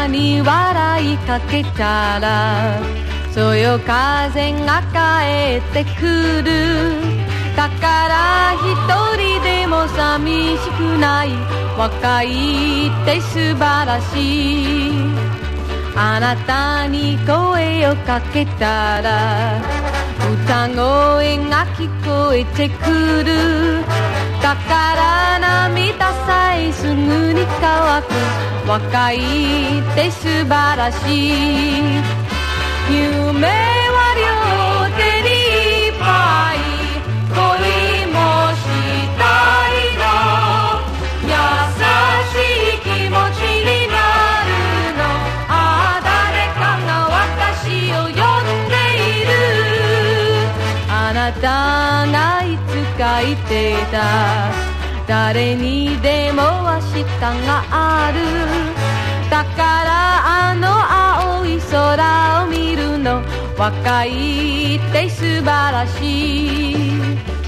に笑いかけたらそよ風が帰ってくる。だから一人でも寂しくない。若いって素晴らしい。あなたに声をかけたら歌声が聞こえてくる。だから涙さえすぐに乾く。若いって素晴らしい。夢は両手にいっぱい。恋もしたいの。優しい気持ちになるの。ああ誰かが私を呼んでいる。あなたがいつか言ってた誰にでも明日がある。だからあの青い空を見るの。若いって素晴らしい。